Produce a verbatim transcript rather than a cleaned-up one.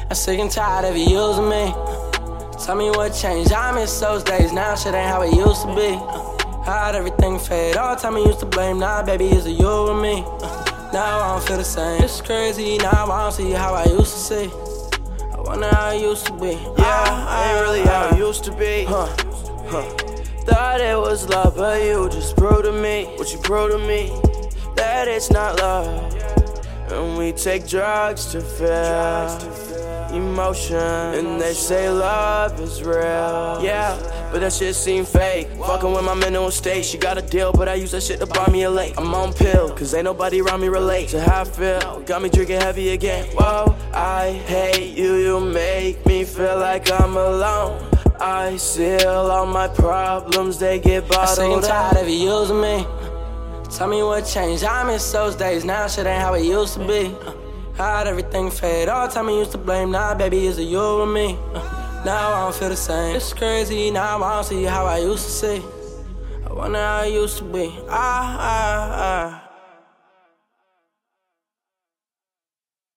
I'm sick and tired of you using me. Tell me what changed, I miss those days. Now shit ain't how it used to be. How'd everything fade? All the time I used to blame. Now baby, is it you with me? Now I don't feel the same. It's crazy, now I don't see how I used to see. I wonder how it used to be. Yeah, ain't really how it used to be. Huh, huh. Thought it was love, but you just proved to me, what you proved to me, that it's not love. And we take drugs to feel emotion, and they say love is real. Yeah, but that shit seem fake. Fucking with my mental state. She got a deal, but I use that shit to buy me a lake. I'm on pill, cause ain't nobody around me relate to how I feel. Got me drinking heavy again. Whoa, I hate you, you make me feel like I'm alone. I seal all my problems, they get bottled up. I'm sick and tired of you using me. Tell me what changed, I miss those days. Now shit ain't how it used to be. How'd everything fade? All the time I used to blame. Now baby, is it you or me? Now I don't feel the same. It's crazy, now I don't see how I used to see. I wonder how it used to be. Ah, ah, ah.